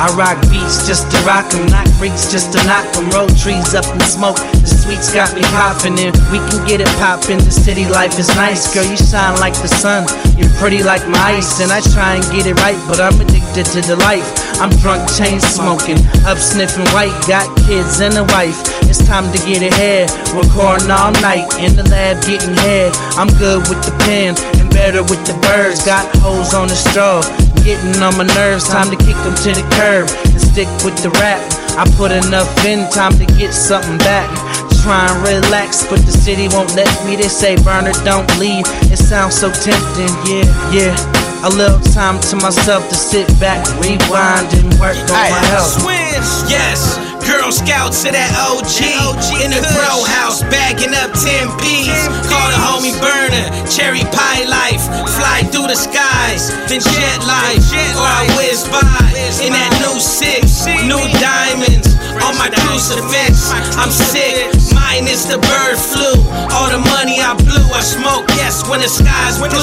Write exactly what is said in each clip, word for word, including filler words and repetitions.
I rock beats just to rock 'em, knock freaks just to knock 'em. Roll trees up in smoke, the sweets got me poppin'. And we can get it poppin', the city life is nice. Girl, you shine like the sun, you're pretty like my ice. And I try and get it right, but I'm addicted to the life. I'm drunk, chain smoking, up sniffing white, got kids and a wife. It's time to get ahead, recording all night, in the lab getting head. I'm good with the pen and better with the birds. Got hoes on the straw, getting on my nerves. Time to kick them to the curb and stick with the rap. I put enough in, time to get something back. Try and relax, but the city won't let me. They say, Burner, don't leave. It sounds so tempting, yeah, yeah. A little time to myself to sit back, rewind, and work on Aye. my health. Switch, yes. Girl Scout to that O G, in the grow house, bagging up ten P's. Call the homie Burner, cherry pie life. Fly through the skies, then jet life. Or I whiz by in that new six, new diamonds on my crucifix. I'm sick, minus the bird flu. All the money I blew, I smoke, yes, when the sky's blue.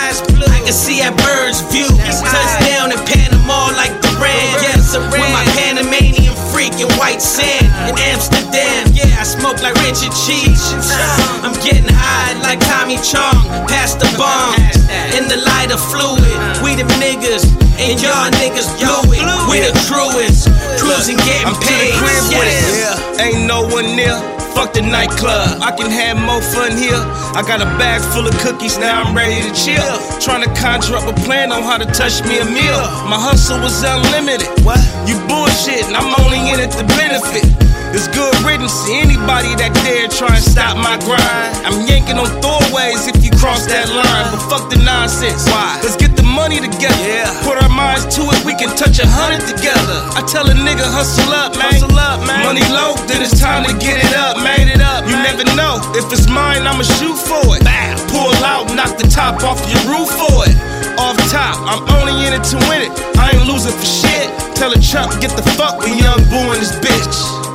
I can see that bird's view. Touchdown in Panama like the brand, yes. With my Panamanian freak in white sand in Amsterdam, yeah, I smoke like Richard Cheese. I'm getting high like Tommy Chong, past the bomb. In the light of fluid, we the niggas, and y'all niggas blew it. We the truest, cruising getting paid. Yeah, ain't no one near. Fuck the nightclub, I can have more fun here. I got a bag full of cookies, now I'm ready to chill. Trying to conjure up a plan on how to touch me a meal. My hustle was unlimited. What? You bullshitting, I'm only in it to benefit. It's good riddance to anybody that dare try and stop my grind. I'm yanking on throwaways if you cross that line. But fuck the nonsense. Why? Let's get the money together. Yeah. Put our minds to it, we can touch a hundred together. I tell a nigga, hustle up, man. Hustle up, man. Money low, then it's time to get it up, man. Get it up, you man. Never know. If it's mine, I'ma shoot for it. Bam. Pull out, knock the top off your roof for it. Off top, I'm only in it to win it. I ain't losing for shit. Tell a chump, get the fuck with young boo in this bitch.